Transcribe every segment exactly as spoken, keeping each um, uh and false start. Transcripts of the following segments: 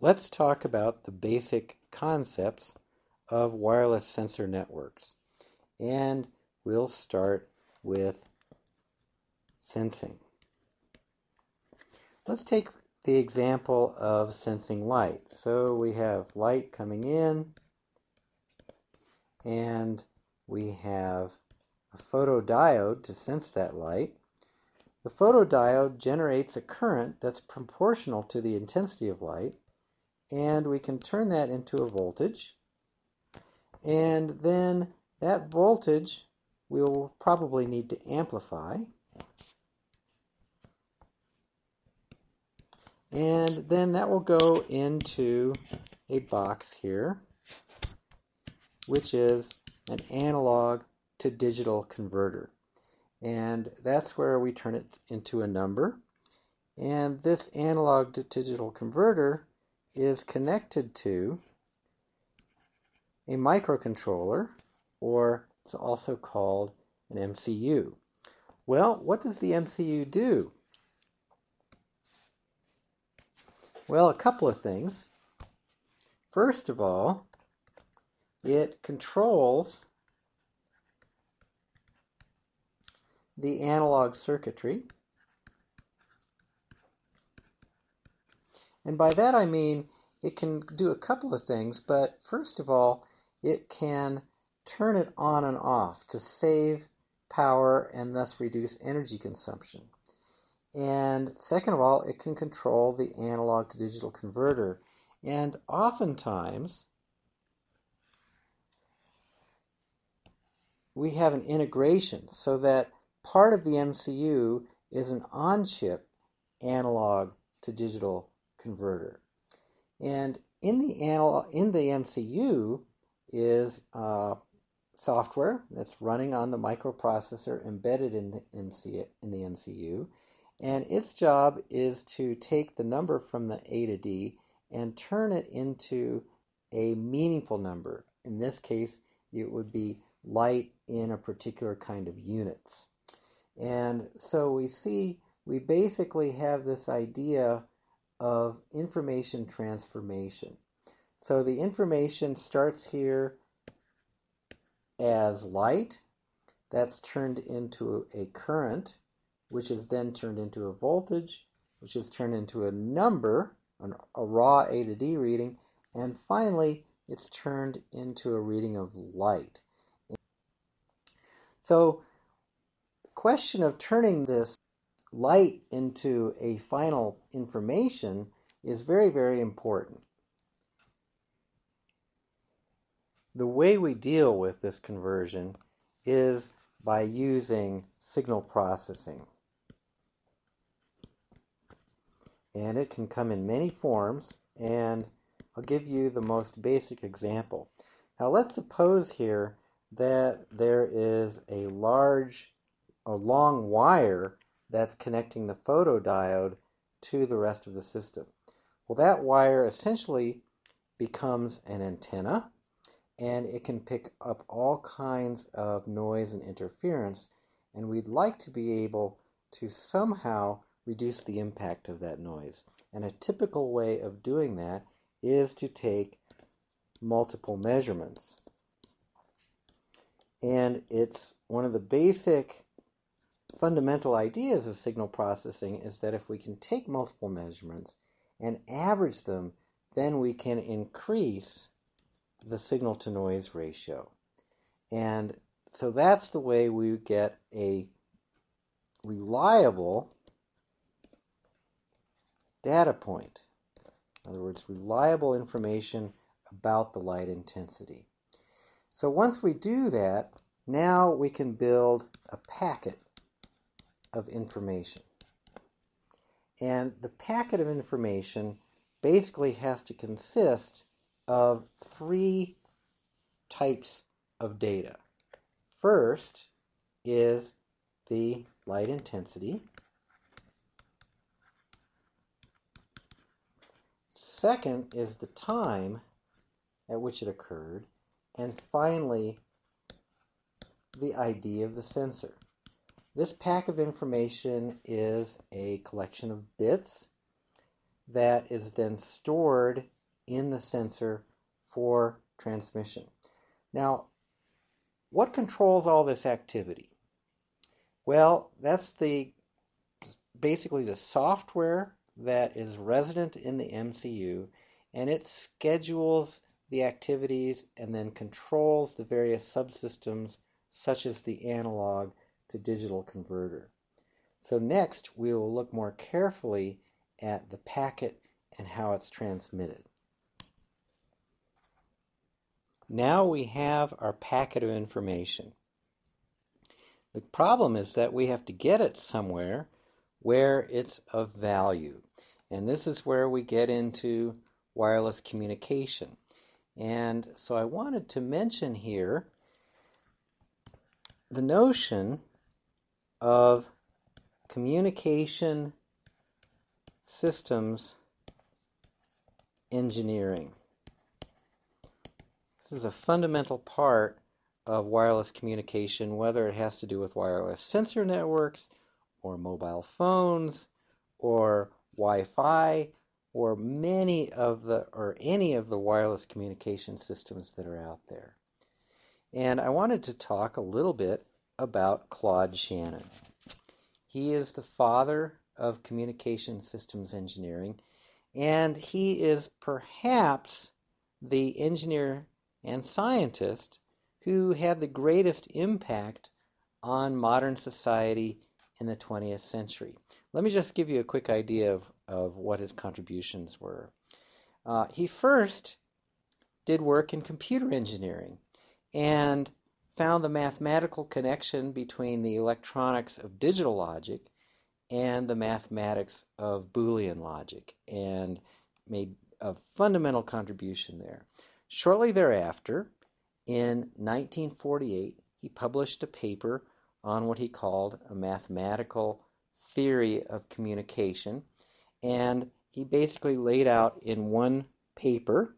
let's talk about the basic concepts of wireless sensor networks. And we'll start with sensing. Let's take the example of sensing light. So we have light coming in, and we have a photodiode to sense that light. The photodiode generates a current that's proportional to the intensity of light, and we can turn that into a voltage. And then that voltage we'll probably need to amplify. And then that will go into a box here, which is an analog to digital converter. And that's where we turn it into a number. And this analog to digital converter is connected to a microcontroller, or it's also called an M C U. Well, what does the M C U do? Well, a couple of things. First of all, it controls the analog circuitry. And by that I mean it can do a couple of things, but first of all, it can turn it on and off to save power and thus reduce energy consumption. And second of all, it can control the analog to digital converter. And oftentimes, we have an integration so that part of the M C U is an on-chip analog to digital converter. And in the analog, in the M C U is uh, software that's running on the microprocessor embedded in the, M C, in the M C U. And its job is to take the number from the A to D and turn it into a meaningful number. In this case, it would be light in a particular kind of units. And so we see we basically have this idea of information transformation. So the information starts here as light. That's turned into a current, which is then turned into a voltage, which is turned into a number, an, a raw A to D reading, and finally it's turned into a reading of light. So the question of turning this light into a final information is very, very important. The way we deal with this conversion is by using signal processing. And it can come in many forms, and I'll give you the most basic example. Now let's suppose here that there is a large, a long wire that's connecting the photodiode to the rest of the system. Well, that wire essentially becomes an antenna, and it can pick up all kinds of noise and interference, and we'd like to be able to somehow reduce the impact of that noise. And a typical way of doing that is to take multiple measurements. And it's one of the basic fundamental ideas of signal processing is that if we can take multiple measurements and average them, then we can increase the signal to noise ratio. And so that's the way we get a reliable data point. In other words, reliable information about the light intensity. So once we do that, now we can build a packet of information. And the packet of information basically has to consist of three types of data. First is the light intensity. Second is the time at which it occurred. And finally, the I D of the sensor. This pack of information is a collection of bits that is then stored in the sensor for transmission. Now, what controls all this activity? Well, that's the basically the software that is resident in the M C U, and it schedules the activities and then controls the various subsystems such as the analog to digital converter. So next we will look more carefully at the packet and how it's transmitted. Now we have our packet of information. The problem is that we have to get it somewhere where it's of value. And this is where we get into wireless communication. And so I wanted to mention here the notion of communication systems engineering. This is a fundamental part of wireless communication, whether it has to do with wireless sensor networks or mobile phones or Wi-Fi or many of the or any of the wireless communication systems that are out there. And I wanted to talk a little bit about Claude Shannon. He is the father of communication systems engineering, and he is perhaps the engineer and scientist who had the greatest impact on modern society in the twentieth century. Let me just give you a quick idea of, of what his contributions were. Uh, he first did work in computer engineering and found the mathematical connection between the electronics of digital logic and the mathematics of Boolean logic, and made a fundamental contribution there. Shortly thereafter, in nineteen forty-eight, he published a paper on what he called a mathematical theory of communication, and he basically laid out in one paper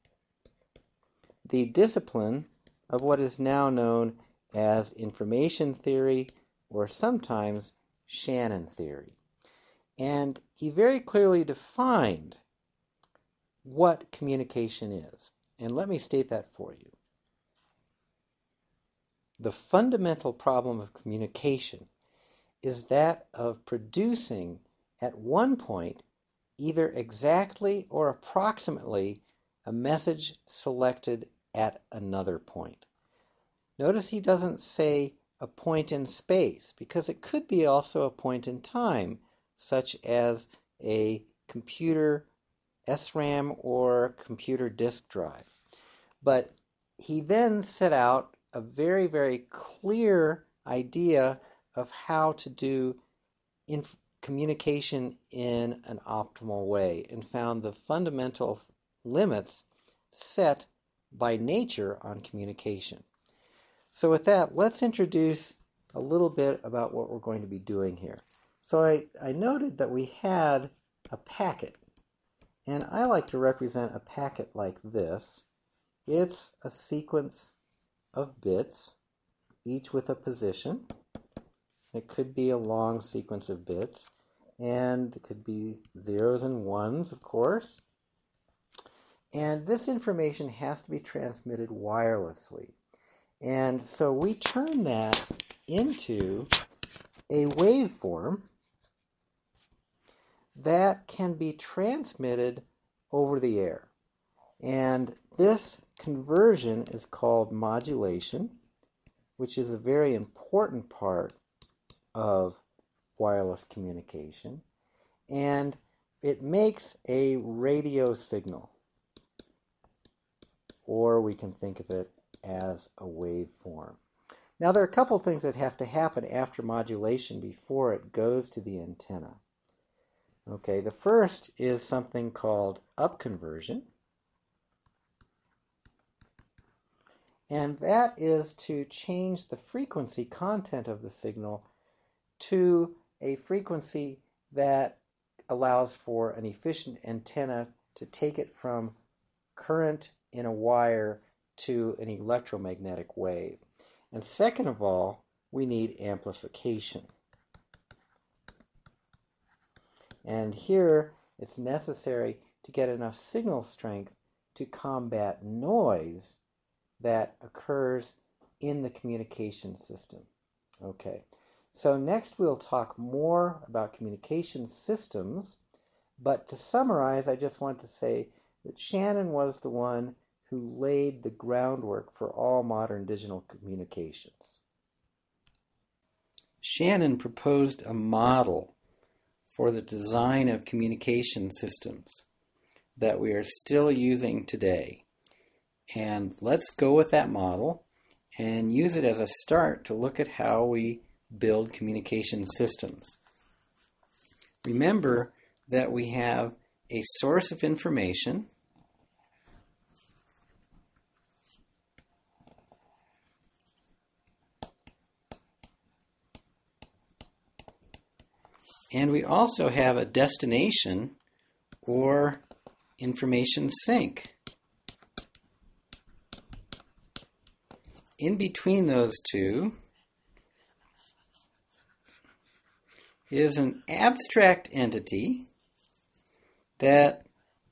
the discipline of what is now known as information theory, or sometimes Shannon theory. And he very clearly defined what communication is. And let me state that for you. The fundamental problem of communication is that of producing at one point either exactly or approximately a message selected at another point. Notice he doesn't say a point in space, because it could be also a point in time, such as a computer S RAM or computer disk drive. But he then set out a very, very clear idea of how to do inf- communication in an optimal way, and found the fundamental limits set by nature on communication. So with that, let's introduce a little bit about what we're going to be doing here. So I, I noted that we had a packet, and I like to represent a packet like this. It's a sequence of bits, each with a position. It could be a long sequence of bits, and it could be zeros and ones, of course. And this information has to be transmitted wirelessly. And so we turn that into a waveform that can be transmitted over the air. And this conversion is called modulation, which is a very important part of wireless communication. And it makes a radio signal, or we can think of it as a waveform. Now, there are a couple things that have to happen after modulation before it goes to the antenna. Okay, the first is something called upconversion, and that is to change the frequency content of the signal to a frequency that allows for an efficient antenna to take it from current in a wire to an electromagnetic wave. And second of all, we need amplification. And here It's necessary to get enough signal strength to combat noise that occurs in the communication system. Okay, so next we'll talk more about communication systems, but to summarize, I just want to say that Shannon was the one who laid the groundwork for all modern digital communications. Shannon proposed a model for the design of communication systems that we are still using today. And let's go with that model and use it as a start to look at how we build communication systems. Remember that we have a source of information, and we also have a destination or information sink. In between those two is an abstract entity that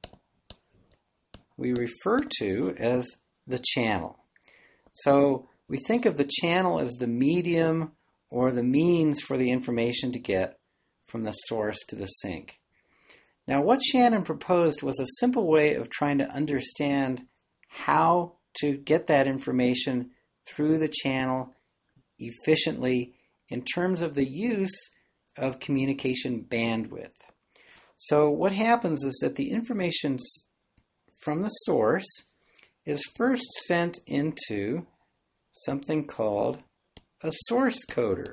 we refer to as the channel. So we think of the channel as the medium or the means for the information to get from the source to the sink. Now, what Shannon proposed was a simple way of trying to understand how to get that information through the channel efficiently in terms of the use of communication bandwidth. So what happens is that the information from the source is first sent into something called a source coder.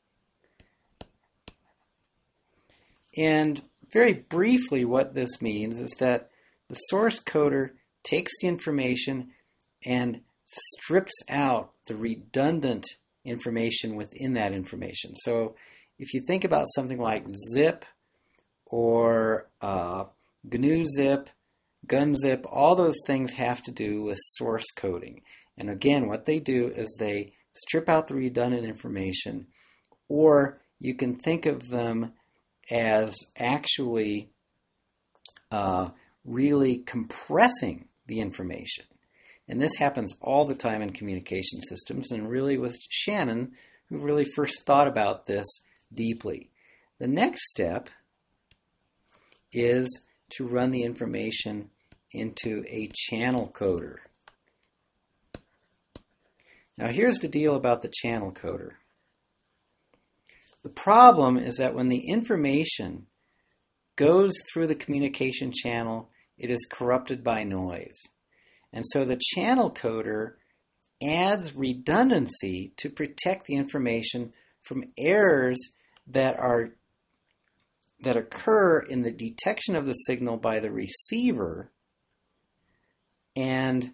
And very briefly, what this means is that the source coder takes the information and strips out the redundant information within that information. So if you think about something like zip or uh, G N U zip, gunzip, all those things have to do with source coding. And again, what they do is they strip out the redundant information, or you can think of them as actually uh, really compressing the information. And this happens all the time in communication systems, and really was Shannon who really first thought about this deeply. The next step is to run the information into a channel coder. Now here's the deal about the channel coder. The problem is that when the information goes through the communication channel, it is corrupted by noise. And so the channel coder adds redundancy to protect the information from errors that are that occur in the detection of the signal by the receiver, and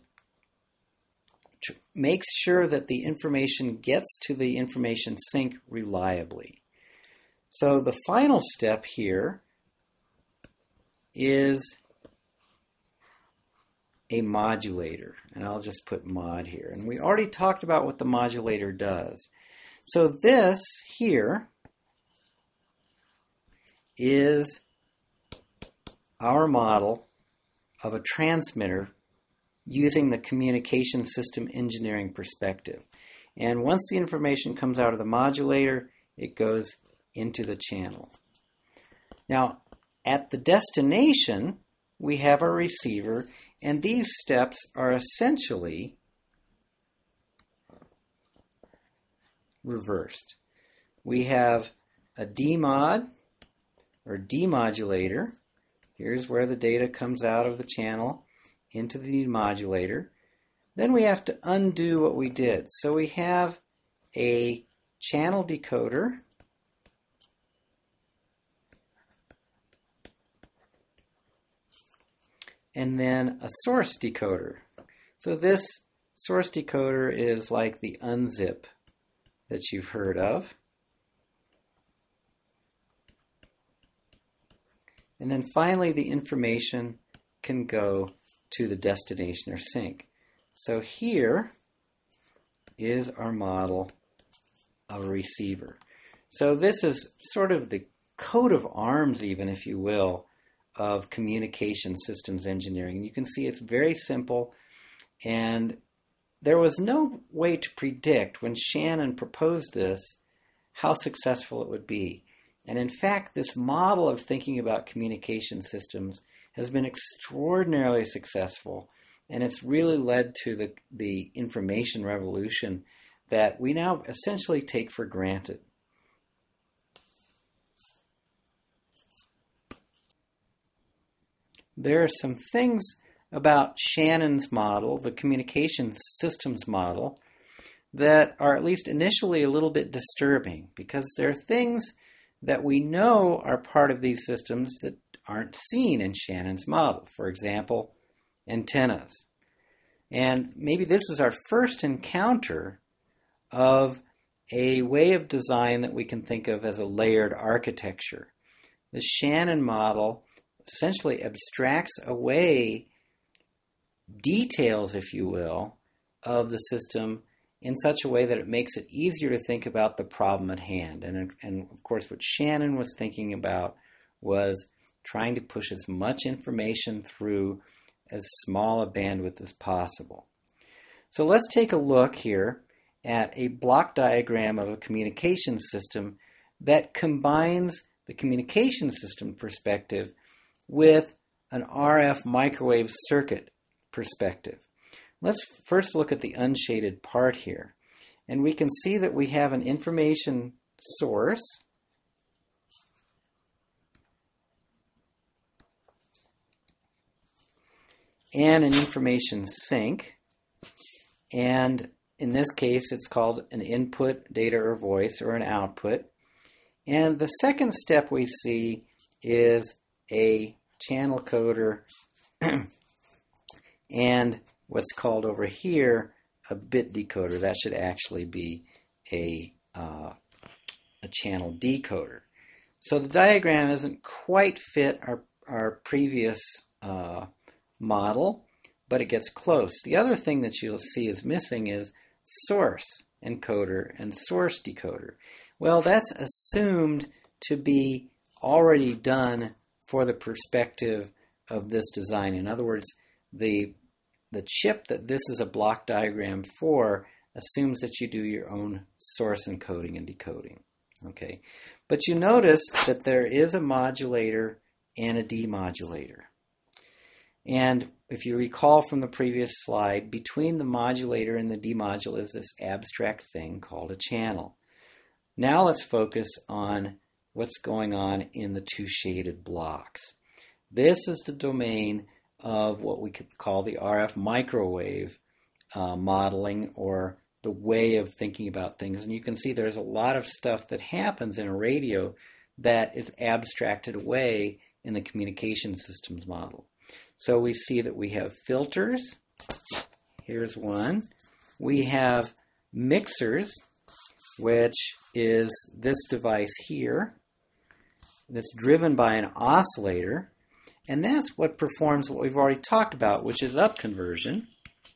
makes sure that the information gets to the information sink reliably. So the final step here is a modulator, and I'll just put mod here. And we already talked about what the modulator does. So this here is our model of a transmitter using the communication system engineering perspective. And once the information comes out of the modulator, it goes into the channel. Now, at the destination, we have our receiver, and these steps are essentially reversed. We have a demod, or demodulator. Here's where the data comes out of the channel into the demodulator. Then we have to undo what we did. So we have a channel decoder, and then a source decoder. So this source decoder is like the unzip that you've heard of. And then finally, the information can go to the destination or sink. So here is our model of a receiver. So this is sort of the coat of arms, even if you will, of communication systems engineering. And you can see it's very simple, and there was no way to predict when Shannon proposed this how successful it would be. And in fact, this model of thinking about communication systems has been extraordinarily successful, and it's really led to the, the information revolution that we now essentially take for granted. There are some things about Shannon's model, the communication systems model, that are at least initially a little bit disturbing, because there are things that we know are part of these systems that aren't seen in Shannon's model. For example, antennas. And maybe this is our first encounter of a way of design that we can think of as a layered architecture. The Shannon model essentially abstracts away details, if you will, of the system in such a way that it makes it easier to think about the problem at hand. And, and of course, what Shannon was thinking about was trying to push as much information through as small a bandwidth as possible. So let's take a look here at a block diagram of a communication system that combines the communication system perspective with an R F microwave circuit perspective. Let's first look at the unshaded part here. And we can see that we have an information source and an information sink. And in this case, it's called an input, data, or voice, or an output. And the second step we see is a channel coder and what's called over here a bit decoder. That should actually be a, uh, a channel decoder. So the diagram doesn't quite fit our, our previous uh, model, but it gets close. The other thing that you'll see is missing is source encoder and source decoder. Well, that's assumed to be already done for the perspective of this design. In other words, the the chip that this is a block diagram for assumes that you do your own source encoding and decoding. Okay, but you notice that there is a modulator and a demodulator. And if you recall from the previous slide, between the modulator and the demodulator is this abstract thing called a channel. Now let's focus on what's going on in the two shaded blocks. This is the domain of what we could call the R F microwave uh, modeling, or the way of thinking about things. And you can see there's a lot of stuff that happens in a radio that is abstracted away in the communication systems model. So we see that we have filters. Here's one. We have mixers, which is this device here that's driven by an oscillator. And that's what performs what we've already talked about, which is up conversion.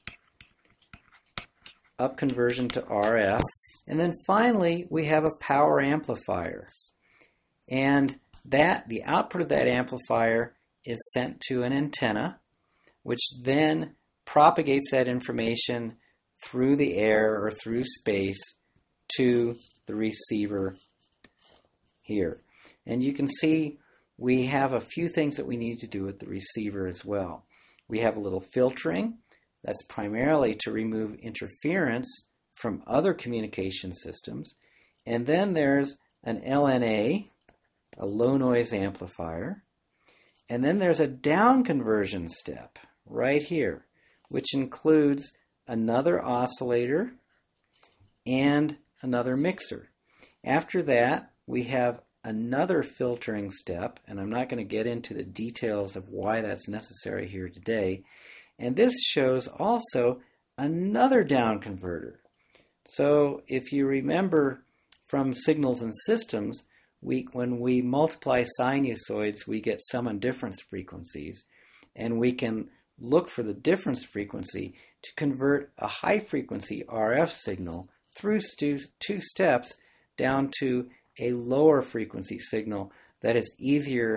Up conversion to R F. And then finally, we have a power amplifier. And that the output of that amplifier is sent to an antenna, which then propagates that information through the air or through space to the receiver here. And you can see we have a few things that we need to do with the receiver as well. We have a little filtering. That's primarily to remove interference from other communication systems. And then there's an L N A, a low noise amplifier. And then there's a down conversion step right here, which includes another oscillator and another mixer. After that, we have another filtering step, and I'm not going to get into the details of why that's necessary here today. And this shows also another down converter. So if you remember from signals and systems, we, when we multiply sinusoids, we get sum and difference frequencies, and we can look for the difference frequency to convert a high frequency R F signal through stu- two steps down to a lower frequency signal that is easier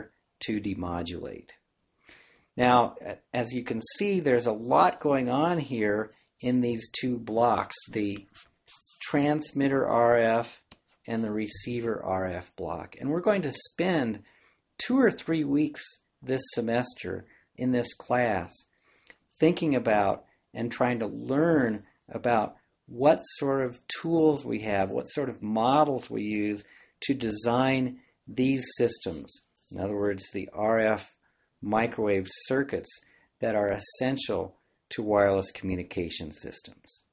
to demodulate. Now, as you can see, there's a lot going on here in these two blocks, the transmitter R F and the receiver R F block. And we're going to spend two or three weeks this semester in this class thinking about and trying to learn about what sort of tools we have, what sort of models we use to design these systems. In other words, the R F microwave circuits that are essential to wireless communication systems.